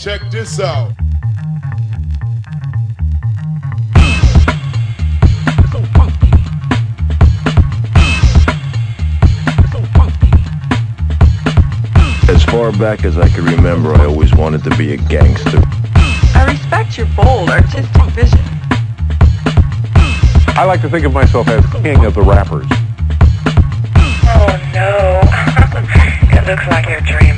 Check this out. As far back as I can remember, I always wanted to be a gangster. I respect your bold, artistic vision. I like to think of myself as king of the rappers. Oh no, it looks like your dream.